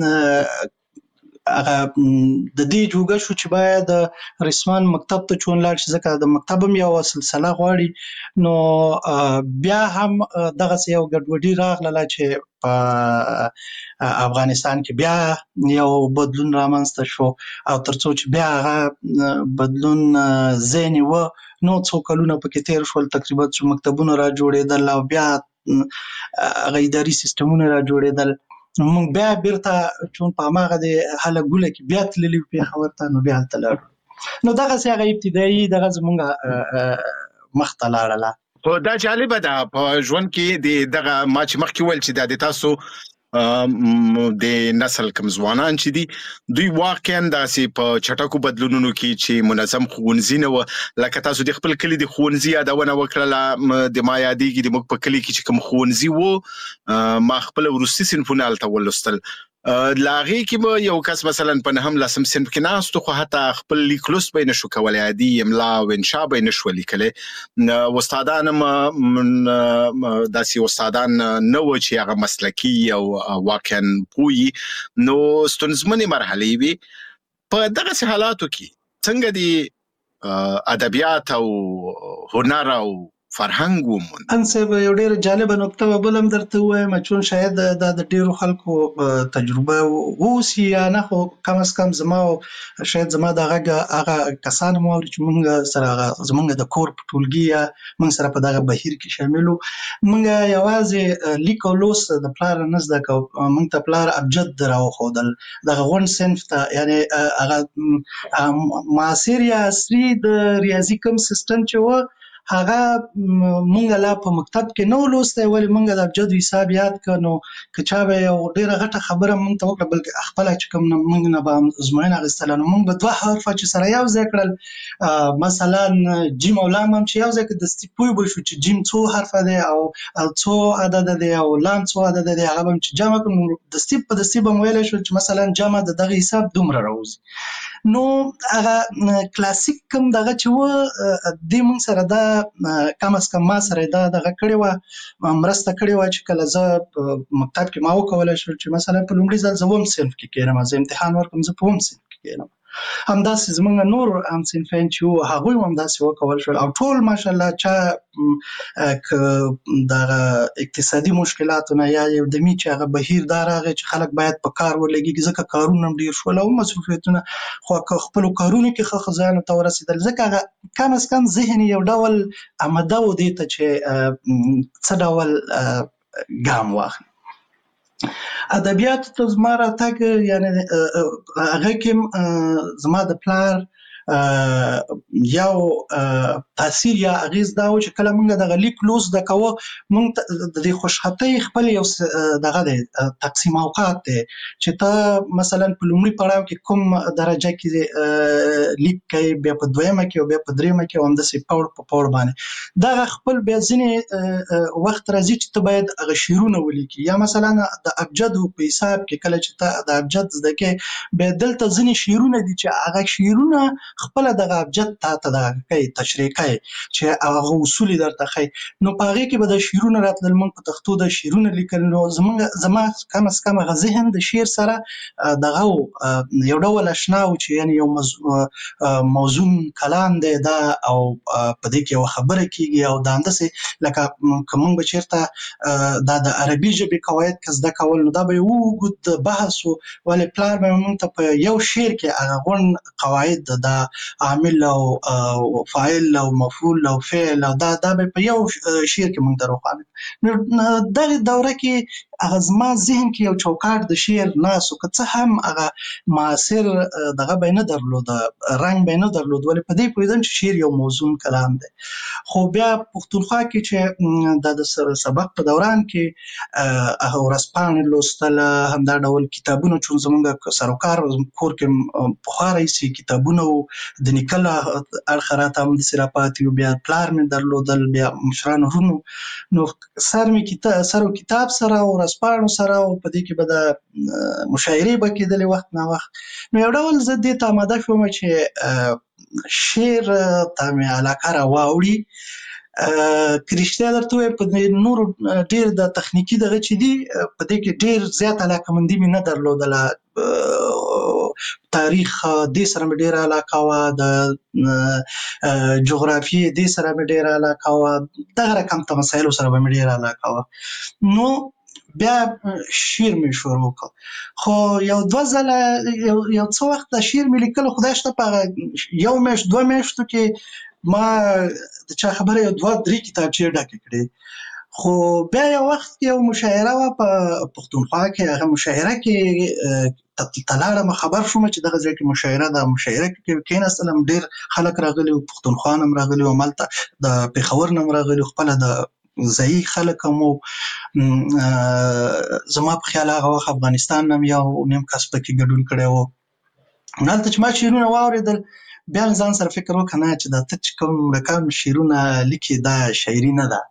هغه د دې جوګه شو چې باید رسمان مکتب ته چون لاړ شي، ځکه د مکتب هم یو سلسله غواړي، نو بیا هم دغسې یو ګډوډي راغله چې په افغانستان کې بیا یو بدلون رامنځته شو، او تر څو چې بیا هغه بدلون ځای نیوه، نو څو کلونه پکې تېر شول، تقریبا چې مکتبونه را جوړېدل او بیا هغه اداري سیستمونه را جوړېدل، مونږ بیا بیرته چون په هماغه د هله ګوله کې بیا تللي وو پېښور ته، نو بیا هلته لاړو. نو دغسې هغه ابتدایي دغه زمونږ مخ ته لاړله. خو دا جالبه ده په ژوند کې د دغه ما چې مخکې ویل چې د تاسو د نسل کم ځوانان چې دي دوی واقعا داسې په چټکو بدلونونو کې چې منظم ښوونځي نه و، لکه تاسو د خپل کلي د ښوونځي یادونه وکړله، د ما یادېږي د موږ په کلي کې چې کوم ښوونځي و ما خپل وروستي صنفونه هلته ولوستل. لاغي کې به یو کس مثلا په نهم لسم صنف کې ناست خو حتی خپل لیک لوست به نشو کولای، عادي املا او انشاء به نشو لیکلی. استادان داسې استادان نه و چې هغه مسلکي او واقعا پوهي، نو ستونزمنې مرحلې وي. په دغسې حالاتو کې څنګه د ادبیات او هنر او فرهنګ ومون؟ انسه یو ډېر جالب نقطه بل هم درته وایم، چې شاید د ډېرو خلکو تجربه اوسي یا نه، خو کم از کم زما شاید زما د هغه کسان مو چې موږ سره زموږ د کور په ټولګي یا موږ سره په دغه بهیر کې شامل وو، موږ یوازې لیک او لوست د پلار نه زده کوو، موږ ته پلار ابجد راوښودل دغه غونډ صنف ته، یعنې هغه معاصر یا عصري د ریاضي کوم سیستم چې و هغه مونږ لا په مکتب کې نو لوستی، ولې مونږ د ابجد حساب یاد کړ، نو که چا به یو ډېره غټه خبره مونږ ته وکړه بلکې خپله چې کوم مونږ نه به ازموینه اخیستله، نو مونږ به دوه حرفه چې سره یو ځای کړل، مثلا جیم او لام هم چې یو ځای کړه، دستي پوه به شو چې جیم څو حرفه دی او څو عدده دی او لام څو عدده دی، هغه به هم چې جمع کړو دستي په دستي به مو ویلی شو چې مثلا جمع د دغه حساب دومره راوځي. نو هغه کلاسیک کوم دغه چې و دې مونږ سره دا کم از کم ما سره دا دغه کړې وه، مرسته کړې وه چې کله زه په مکتب کې ما وکولی شول چې مثلا په لومړي ځل زه اووم صنف کې کښېنم، زه امتحان ورکړم زه په اووم صنف کې کښېنم. همداسې زموږ نور هم صنفین چې وو هغوی هم همداسې وکول شول، او ټول ماشاءالله چا که دغه اقتصادي مشکلاتو نه یا یو دمي چې هغه بهیر دا راغی چې خلک باید په کار ولګېږي، ځکه کارونه هم ډېر شول او مصروفیتونه، خو که خپلو کارونو کې ښه ځایونو ته ورسېدل، ځکه هغه کم از کم ذهن یو ډول آماده و دې ته چې څه ډول ګام واخلي. ادبیاتو ته زما راتګ یعنې هغه کې زما د پلار یو تاثیر یا اغیز دا و چې کله موږ دغه لیک لوست زده کوو، موږ د دې خوشخطۍ خپل یو دغه دی تقسیم اوقات دی چې ته مثلا په لومړي پړاو کې کوم درجه کې لیک کوي، بیا په دویمه کې او بیا په دریمه کې او همداسې پوړ په پوړ باندې دغه خپل بیا ځینې وخت راځي چې ته باید هغه شعرونه ولیکي، یا مثلا د ابجدو په حساب کې کله چې ته د ابجد زده کوې بیا دلته ځینې شعرونه دي چې هغه شعرونه خپل دغه ابجد ته ته دغه کوي تشریح کوي چې هغه اصول درته ښیي، نو په هغې کې به د شعرونه راتلل، موږ په تختو د شعرونه لیکل، نو زموږ زما کم از کم هغه ذهن د شعر سره دغه یو ډول اشنا و چې یعنې یو موزون کلام دی دا، او په دې کې یوه خبره کېږي او دا همداسې لکه که موږ به چېرته دا د عربي ژبې قواعد که زده کول، نو دا به یو اوږد بحث و، ولې پلار به موږ ته په یو شعر کې هغه غونډ قواعد د عامل او فاعل او مفعول او فعل او دا دا به په یو شعر کې موږ ته روښانه. نو دغه دوره کې هغه زما ذهن کې یو چوکاټ د شعر ناست و، که څه هم هغه معاصر دغه به یې نه درلود، رنګ به یې نه درلود، ولې په دې پوهېدم چې شعر یو موزون کلام دی. خو بیا پښتونخوا کې چې دا د سبق په دوران کې هغه ورځپاڼې لوستله، همدا ډول کتابونه چې زموږ سروکار کور کې پخوا راهیسې کتابونه و، د نیکه له اړخه راته همداسې راپاتې وو، بیا پلار مې درلودل، بیا مشرانو ورونو، نو سر مې سر و کتاب سره او ورځپاڼو سره، او په دې کې به د مشاعرې به کېدلې وخت نه وخت، نو یو ډول زه دې ته آماده شوم چې شعر ته مې علاقه راواوړي. که رښتیا درته ووایم په نورو ډېر د تخنیکي دغه چې دي په دې کې ډېر زیات علاقهمندي مې نه درلودله، تاریخ دې سره مې ډېره علاقه وه، د جغرافیې دې سره مې ډېره علاقه وه، دغه رقم ته مسایلو سره به مې ډېره علاقه وه. نو بیا شعر مې شروع کړ، خو یو دوه ځله یو یو څه وخت د شعر مې لیکلو، خدای شته په هغه یو میاشت دوه میاشتو کې ما د چا خبره یو دوه درې کتابچې ډکې کړې. خو بیا یو وخت کې یو مشاعره وه په پښتونخوا کې، هغه مشاعره کې تلاړم خبر شوم چې دغه ځای کې مشاعره ده. مشاعره کې کېناستلم، ډېر خلک راغلي وو، پښتونخوا نه هم راغلي وو، همالته د پېښور نه هم راغلي وو، خپله د ځایي خلک هم وو. زما په خیال هغه وخت افغانستان نه هم یو نیم کس پکې ګډون کړی وو. هلته چې ما شعرونه واورېدل بیا مې ځان سره فکر وکړ نه چې دا ته چې کوم رقم شعرونه لیکي دا شاعري نه ده.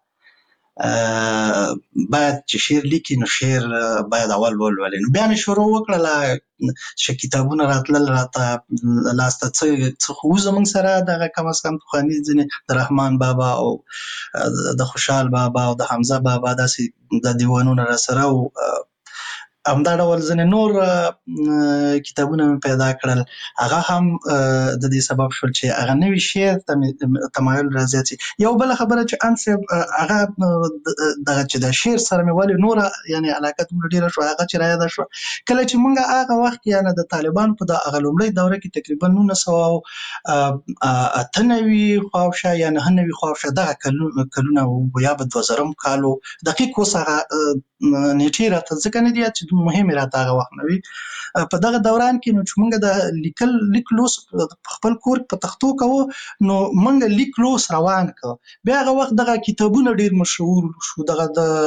باید چې شعر لیکي نو شعر باید اول ولولي. نو بیا مې شروع وکړله چې کتابونه راتلل راته لاسته، څه څه خو زموږ سره دغه کم از کم پخواني ځینې د رحمان بابا او د خوشحال بابا او د حمزه بابا داسې د دیوانونه راسره وو. همدا ډول ځینې نور کتابونه مې پیدا کړل، هغه هم د دې سبب شول چې هغه نوي شعر ته مې تمایل رازیات شي. یو بله خبره چې ان صاحب هغه دغه چې د شعر سره مې ولې نوره یعنې علاقه دومره ډېره شوه، هغه چې رایاده شوه کله چې موږ هغه وخت کې یعنې د طالبانو په د هغه لومړۍ دوره کې تقریبا نولس سوه اته نوي خواوشا یا نهه نوي خواوشا دغه کلونه وو، یا به دوه زرم کال وو. دقیق اوس هغه نیټې راته ځکه نه دي یاد چې مهمې راته هغه وخت نه وي. په دغه دوران کې نو چې موږ د لیکل لیک لوس په خپل کور په تختو کوو نو موږ لیک لوس روان کړ. بیا هغه وخت دغه کتابونه ډېر مشهور شو، دغه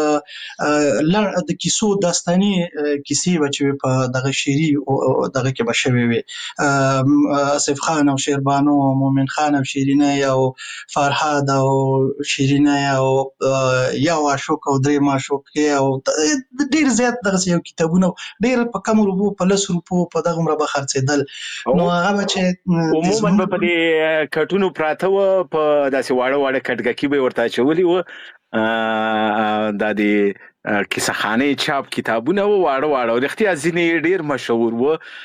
د د کیسو داستاني کیسې به چې په دغه شعري دغه کې به شوې وي، آصف خان او شیربانو او مومن خان او شیرینۍ او فرهاد او شیرینۍ او یو عاشق او درې معشوقې او ډېر زیات دغسې یو کتابونه ډېر په کمو روپو په لس روپو په دغه عمره به خرڅېدل. نو هغه به چې عموما به په دې کټونو پراته وه، په داسې واړه واړه کټګکي به یې ورته اچولي وه. دا د کیسهخانې چاپ کتابونه وه واړه واړه، رښتیا ځینې ډېر مشهور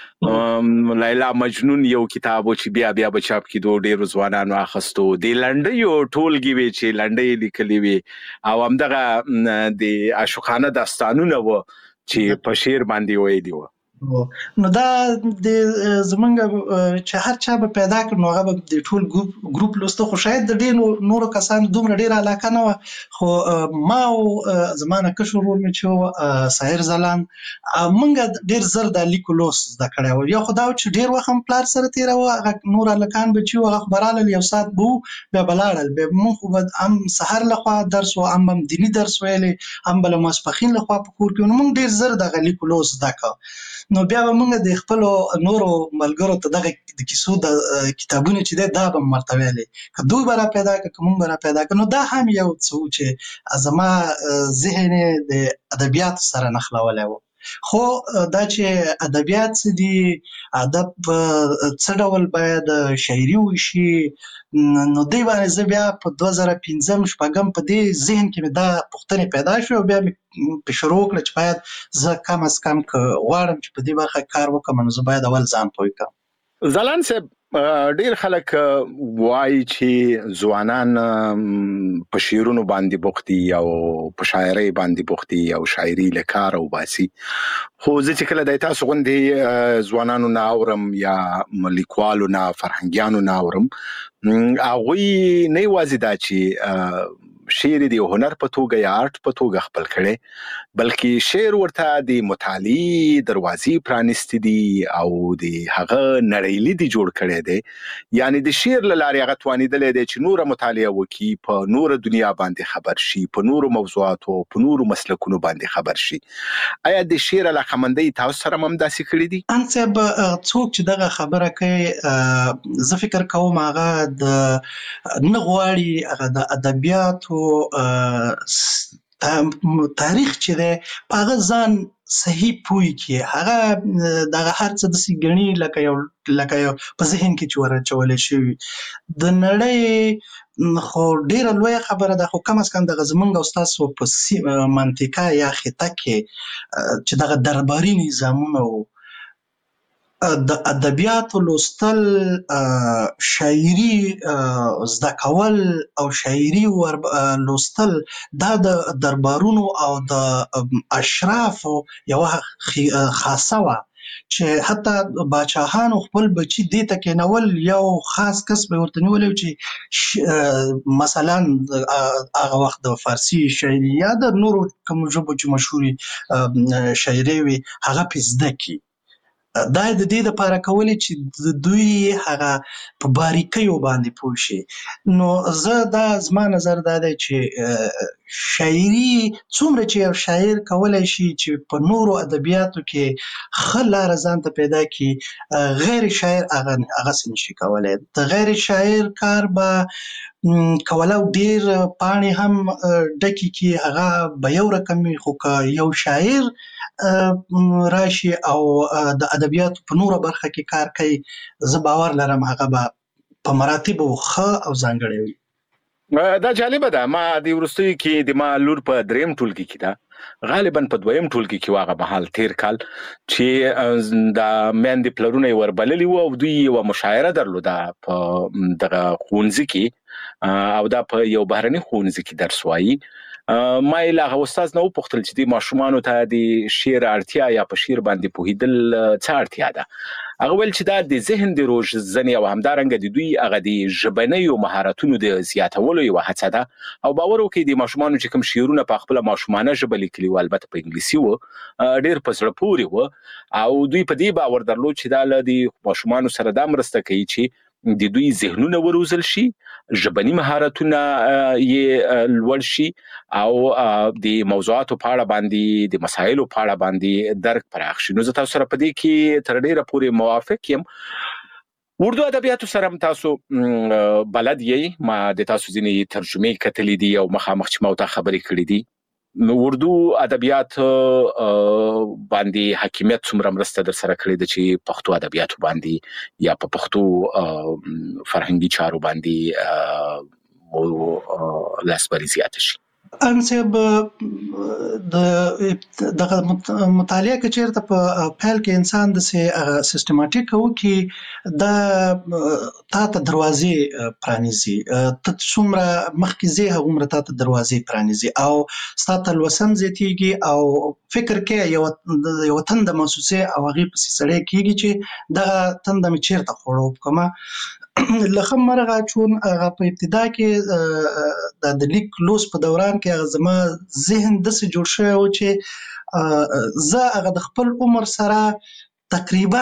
وه. لیلا مجنون یو کتاب و چې بیا بیا به چاپ کېدو، ډېرو ځوانانو اخیستو. د لنډیو ټولګې وې چې لنډۍ لیکلې وې، او همدغه د عاشقانه داستانونه وه چې په شعر باندې ویلي وه. نو دا د زمونږ چې هر چا به پیدا کړ نو هغه به د ټول ګروپ لوسته، خو شاید د ډېرو نورو کسانو دومره ډېره علاقه نه وه. خو ما او زما نه کشر ورور مې چې و ساحر ځلاند، موږ ډېر زر د لیکو لوست زده کړی و. یو خو دا و چې ډېر وخت هم پلار سره تېراوه، هغه نور هلکان به چې وو هغه خو به رالل یو ساعت به وو بیا به لاړل. بیا موږ خو به هم سهار لخوا درس و، هم به دیني درس ویلی، هم به له ماسپښین لخوا په کور کې. نو موږ ډېر زر دغه لیکو لوست زده کړه. نو بیا به موږ د خپلو نورو ملګرو ته دغه د کیسو د کتابونه چې دی دا به مو ورته ویلې، که دوی به را پیدا کړه که موږ به را پیدا کړه. نو دا هم یو څه و چې زما ذهن یې د ادبیاتو سره نښلولی و. خو دا چې ادبیات څه دي، ادب څه ډول باید شاعري وشي، نو دی باندې زه بیا په دوه زره پنځم شپږم په دې ذهن کې مې دا پوښتنې پیدا شوې او بیا مې په شروع وکړه چې باید زه کم از کم که غواړم چې په دې برخه کار وکړم نو زه باید اول ځان پوه کړم. ځلاند صاحب، ډیر خلک وایي چې ځوانان په شعرونو باندې بوخت دي او په شاعرۍ باندې بوخت دي او شاعري له کاره وباسي، خو زه چې کله د تاسو غوندې ځوانانو نه اورم یا لیکوالو نه فرهنګیانو نه اورم، هغوی نه یوازې دا چې شعر دی هنر په توګه یا آرټ په توګه خپل کړي، بلکې شعر ورته د مطالعې دروازې پرانیستې دي او د هغه نړۍ لیدي جوړ کړی دی. یعنی د شعر له لارې هغه توانېدلی دی چې نوره مطالعه وکړي، په نوره دنیا باندې خبر شي، په نورو موضوعاتو په نورو مسلکونو باندې خبر شي. آیا د شعر علاقمندۍ تاسو سره هم داسې کړي دي؟ ان صاحب، څوک چې دغه خبره کوي زه فکر کوم هغه د نه غواړي هغه د ادبیاتو تاریخ چې دی په هغه ځان صحیح پوی کړي. هغه دغه هر څه داسې ګڼي لکه یو لکه یو په ذهن کې چې ور اچولی شوي. د نړۍ خو ډېره لویه خبره ده، خو کم از کم دغه زمونږ او ستاسو په منطقه یا خطه کې چې دغه درباري نظامونه وو، د ادبیاتو لوستل، شاعري زده کول او شاعري لوستل دا د دربارونو او د اشرافو یوه خاصه وه چې حتی باچاهانو خپل بچي دې ته کېنول، یو خاص کس به ورته نیولی چې مثلا هغه وخت د فارسي شاعري یا د نورو کومو ژبو چې مشهورې شاعرۍ وي هغه پرې زده کړي. دا د دې لپاره کولې چې دوی هغه په باریکیو باندې پوه شي. نو زه دا زما نظر دا دی چې شاعري څومره چې یو شاعر کولی شي چې په نورو ادبیاتو کې ښه لاره ځان ته پیدا کړي، غیر شاعر هغه هغسې نشي کولی. د غیر شاعر کار به کولو ډېر پاڼې هم ډکې کړي، هغه به یو رقم وي، خو که یو شاعر راشي او د ادبیاتو په نوره برخه کې کار کوي، زه باور لرم هغه به په مراتبو ښه او ځانګړی وي. دا جالبه ده. ما د وروستیو کې د ما لور په دریم ټولګي کې ده، غالبا په دویم ټولګي کې واغه مهال تیر کال چې د میندې پلرونه یې وربللي وو او دوی یوه مشاعره درلوده په دغه ښوونځي کې، او دا په یو بهرني ښوونځي کې درس وایي. ما یې له هغه استاد نه وپوښتل چې د ماشومانو ته د شعر اړتیا یا په شعر باندې پوهېدل څه اړتیا ده. هغه ویل چې دا د ذهن د روزنې او همدارنګه د دوی هغه د ژبنیو مهارتونو د زیاتولو یوه هڅه ده. او باور وکړئ د ماشومانو چې کوم شعرونه په خپله ماشومانه ژبه لیکلي وو، البته په انګلیسي وو، ډېر په زړه پورې وو، او دوی په دې باور درلود چې دا له د ماشومانو سره دا مرسته کوي چې د دوی ذهنونه وروزل شي، ژبني مهارتونه یې لوړ شي، او د موضوعاتو په اړه باندې د مسایلو په اړه باندې درک پراخ شي. نو زه تاسو سره په دې کې تر ډېره پورې موافق یم. اردو ادبیاتو سره هم تاسو بلد یې، ما د تاسو ځینې ترجمې کتلې دي او مخامخ چې ما ورته خبرې کړې دي. اردو ادبیات باندې حاکمیت څومره مرسته در سره کړې ده چې پښتو ادبیاتو باندې یا په پښتو فرهنګي چارو باندې مو لاسبري زیاته شي؟ ان صاحب دغه مطالعه کې چیرته په پیل کې انسان د سیستماتیک وکړي، دا تا ته دروازې پرانیزي، ته څومره مخکې ځې هغومره تا ته دروازې پرانیزي، او ستا تلوسه هم زیاتېږي، او فکر کې یو یو تنده محسوسې او هغې پسې سړی کېږي چې دغه تنده مې چیرته خوړه وکړمه. لکه مرغه چون هغه په ابتدا کې د لیک لوست په دوران کې هغه زما ذهن داسې جوړ شوی و چې زه هغه د خپل عمر سره تقریبا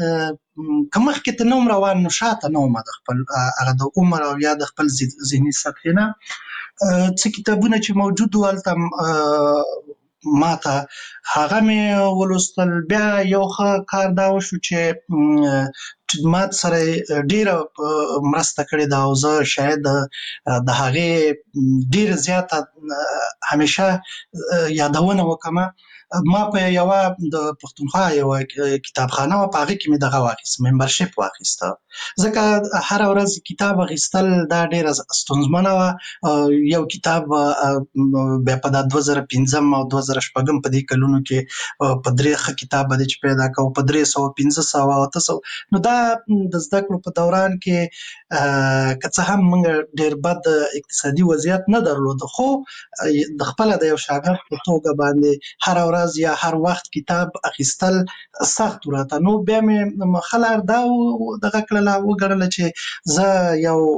که مخکې ته نه وم روان نو شاته نه وم د خپل هغه د عمر او یا د خپل ذهني سطحې نه. څه کتابونه چې موجود وو هلته ما ته هغه مې ولوستل. بیا یو ښه کار دا وشو چې ما سره ډېره مرسته کړې ده او زه شاید د هغې ډېره زیاته همیشه یادونه وکړم. ما په یوه د پښتونخوا یوه کتابخانه وه، په هغې کې مې دغه واخیست، ممبرشپ واخیسته، ځکه هره ورځ کتاب اخیستل دا ډېره ستونزمنه وه. یو کتاب بیا په دا دوه زره پنځم او دوه زره شپږم په دې کلونو کې په درې ښه کتاب به دی چې پیدا کوو په درې سوه پنځه سوه اته سوه. نو دا د زده کړو په دوران کې که څه هم موږ ډېر بد اقتصادي وضعیت نه درلود، خو د خپله د یو شاګرد په توګه باندې هره ورځ یا هر وخت کتاب اخیستل سخت وراته. نو بیا مې ښه لار دا دغه کړله وګڼله چې زه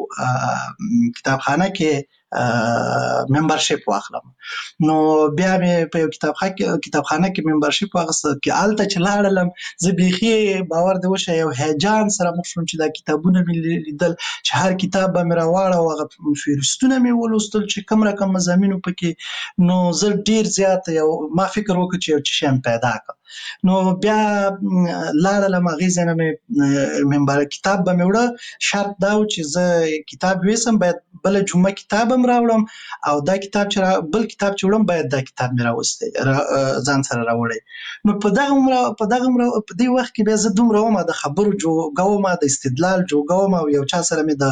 یو کتابخانه کې ممبرشپ واخلم. نو بیا مې په یو کتابخانه کې ممبرشپ واخیسته، کې هلته چې لاړلم زه بیخي باور دې وشه یو هیجان سره مخ شوم چې دا کتابونه مې لیدل، چې هر کتاب به مې راواړه او هغه فهرستونه مې ولوستل چې کوم رقم مضامینو پکې. نو زه ډېر زیات یو ما فکر وکړ چې یو څه شی مې پیدا کړ. نو بیا لاړلم، هغې ځای نه مې ممبر کتاب به مې وړه، شرط دا و چې زه کتاب ویسم باید بله جمعه کتاب هم راوړم، او دا کتاب چې بل کتاب چې وړم باید دا کتاب مې راوستی ځان سره راوړی. نو په دغه عمره په دغه عمره په دې وخت کې بیا زه دومره وم د خبرو جوګه وم، د استدلال جوګه وم، او یو چا سره مې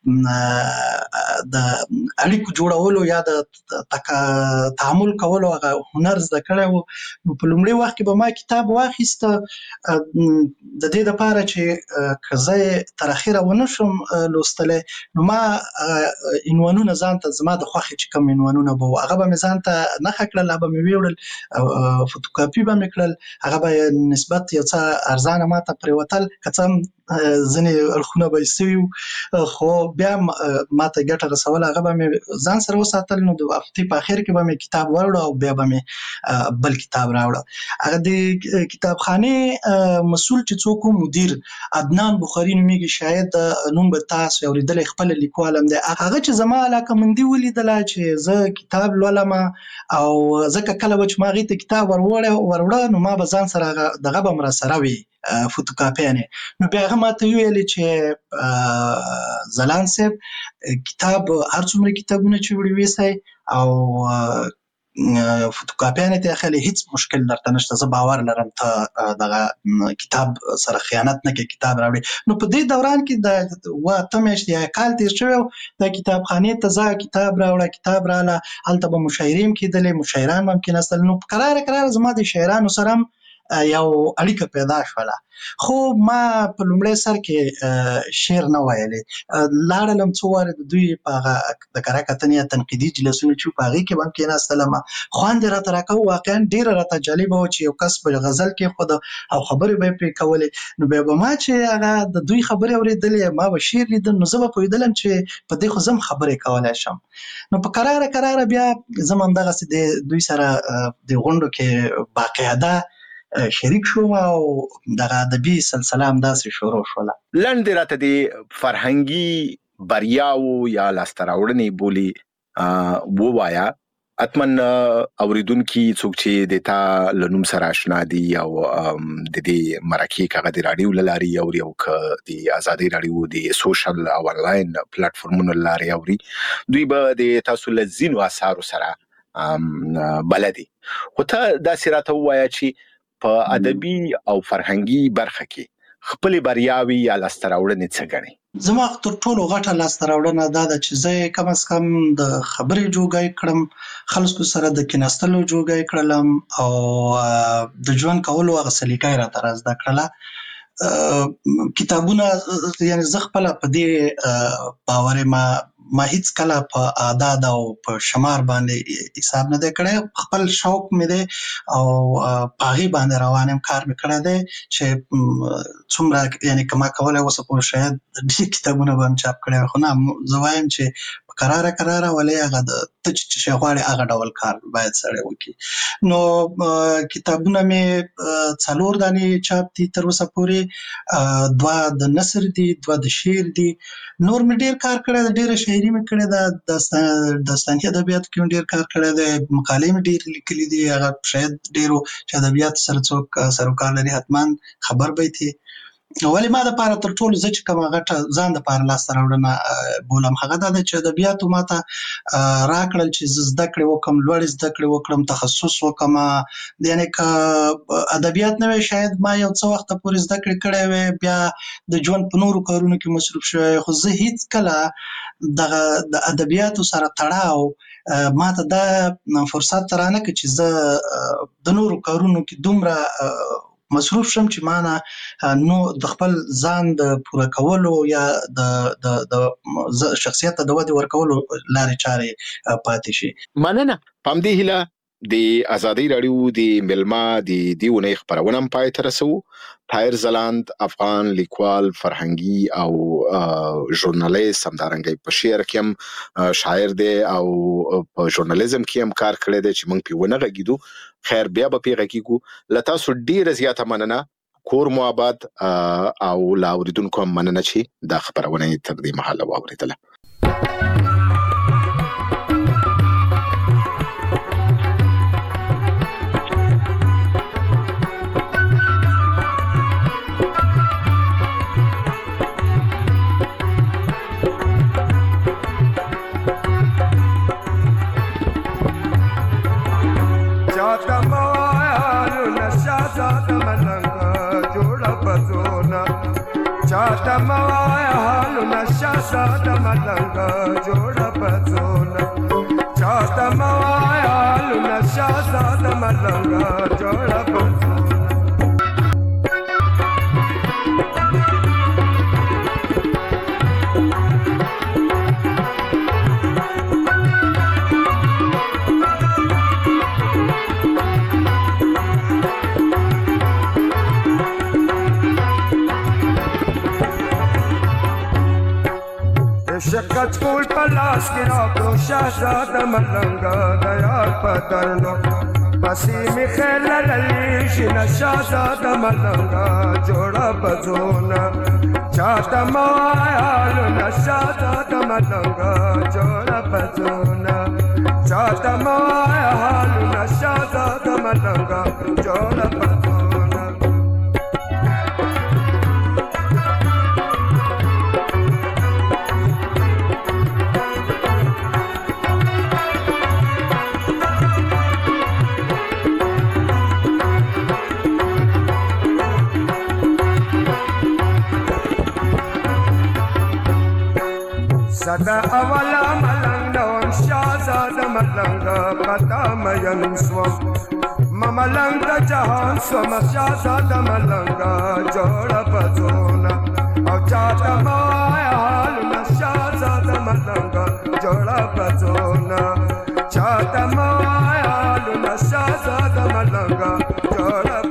د د اړیکو جوړولو یا د تعامل کولو هغه هنر زده کړی و. نو په لومړي وخت کې به ما کتاب واخیسته د دې دپاره چې که زه یې تر اخره ونه شم لوستلی، نو ما عنوانونه ځان ته زما د خوښې چې کوم عنوانونه به وو هغه به مې ځان ته نښه کړل، هغه به مې ویوړل، فوتوکاپي به مې کړل، هغه به نسبت یو څه ارزانه ما ته پرېوتل، که څه هم ځنې اړخونه به سوي خو بیا ماته ګټه رسول هغه به مې ځان سره وساتل نو د هفتې په اخر کې به مې کتاب وروړه او بیا به مې بل کتاب راوړه. هغه د کتابخانه مسؤل چې څوک مدیر عدنان بخاري نومېږي، شاید نوم به تاسو اورېدلی، خپل لیکوال هم دی. هغه چې زما علاقه مندي ولیدله چې زه کتاب لولم او ځکه کله به چې ما هغې ته کتاب وروړه نو ما به ځان سره دغه به م راسره وي فوتوکاپیانې. نو بیا هغه ماته وویلې چې ځلاند صاحب کتاب هر څومره کتابونه چې وړي ویسئ او فوتوکاپیانې ته اخلي هیڅ مشکل درته نشته، زه باور لرم ته دغه کتاب سره خیانت نه کوې، کتاب راوړې. نو په دې دوران کې د اوه اته میاشتې یا کال تېر شوی و، د کتابخانې ته ځه کتاب راوړه، کتاب راغله، هلته به مشاعرې هم کېدلې، مشاعران به هم کېناستل. نو په کراره کراره زما د شاعرانو سره هم یو اړیکه پیدا شوله. خو ما په لومړی سر کې شعر نه ویلی، لاړلم څو وارې د دوی په هغه د کره کتنې یا تنقیدي جلسونه چې په هغې کې به هم کېناستلم، خوند یې راته راکوه. واقعا ډېره راته جالبه وه چې یو کس به غزل کېښوده او خبرې به یې پرې کولې. نو بیا به ما چې هغه د دوی خبرې اورېدلې، ما به شعر لیدل، نو زه به پوهېدلم چې په دې خو زه هم خبرې کولی شم. نو په کراره کراره بیا زه هم همدغسې د دوی سره د غونډو کې باقاعده شریک شوم او دغه ادبي سلسله همداسې شروع شوله. لنډ دې راته د فرهنګي بریاو یا لاسته راوړنې بولي ووایه. حتمن اوریدونکي څوک چې د تا له نوم سره اشنا دي او د دې مرکې که هغه د راډیو له لارې اوري او که د ازادۍ راډیو د سوشل او انلاین پلیټفورمونو له لارې اوري، دوی به د تاسو له ځینو اثارو سره بلدي. خو ته داسې راته ووایه چې په ادبي او فرهنګي برخه کې خپلې بریاوې یا لاسته راوړنې څه ګڼې؟ زما تر ټولو غټه لاسته راوړنه دا ده چې زه کم از کم د خبرې جوګی کړم، خلکو سره د کېناستلو جوګی کړلم او د ژوند کولو هغه سلیقه یې راته را زده کړله. کتابونه یعنې زه خپله په دې باور یم ما هیڅ کله په اعداد او په شمار باندې حساب نه دی کړی، خپل شوق مې دی او په هغې باندې روان یم، کار مې کړی دی چې څومره یعنې که ما کولی اوسه پورې شاید ډېر کتابونه به هم چاپ کړی وي. خو نه، زه وایم چې په کراره کراره ولې هغه د ته چې شی غواړې هغه ډول کار باید سړی وکړي. نو کتابونه مې څلور دانې چاپ دي تر اوسه پورې، دوه د نثر دي، دوه د شعر دي. نور مې ډېر کار کړی دی، ډېره شاعري مې کړې ده، داستاني ادبیاتو کې مې ډېر کار کړی دی، مقالې مې ډېرې لیکلي دي. هغه شاید ډېرو چې ادبیاتو سره څوک سروکار لري حتما خبر به یې تي. ولې ما دپاره تر ټولو زه چې کومه غټه ځان دپاره لاسته راوړنه بولم هغه دا ده چې ادبیاتو ما ته راکړل چې زه زده کړې وکړم، لوړې زده کړې وکړم، تخصص وکړم. یعنې که ادبیات نه وی شاید ما یو څه وخته پورې زده کړې کړی وی، بیا د ژوند په نورو کارونو کې مصروف شوی. خو زه هیڅ کله دغه د ادبیاتو سره تړاو ما ته دا فرصت رانه کړ چې زه د نورو کارونو کې دومره مصروف شم چې ما نه نو د خپل ځان د پوره کولو یا د د د شخصیت د ودې ورکولو لارې چارې پاتې شي. مننه. په همدې هیله د ازادۍ راډیو د مېلمه د دې اونۍ خپرونه هم پای ته رسوو. طاهر ځلاند افغان لیکوال، فرهنګي او ژورنالیست، همدارنګه په شعر کې هم شاعر دی او په ژورنالیزم کې هم کار کړی دی چې موږ پې ونه غږېدو. خیر بیا به پې غږېږو. له تاسو ډېره زیاته مننه، کور مو آباد، او له اورېدونکو هم مننه چې دا خپرونه یې تر دې مهاله واورېدله. चाहता मवाया हाल नशा साथ मलंग जोड़ बजोना, चाहता मवाया हाल नशा साथ मलंग जोड़ बजोना. شکت کول پلاس کی را کرو شهزاد ملنگ دیار پدرنو پسی می خیل للی شین شهزاد ملنگ جوڑا بزونا چاہتا موایالونا شهزاد ملنگ جوڑا بزونا چاہتا موایالونا شهزاد ملنگ جوڑا بزونا صدا اولا ملنگ نوم شازاد ملنگ پتا مین سوم مملنگ دا جهان سوم شازاد ملنگ جوڑا بزونا او چاہتا موایا حالونا شازاد ملنگ جوڑا بزونا چاہتا موایا حالونا شازاد ملنگ جوڑا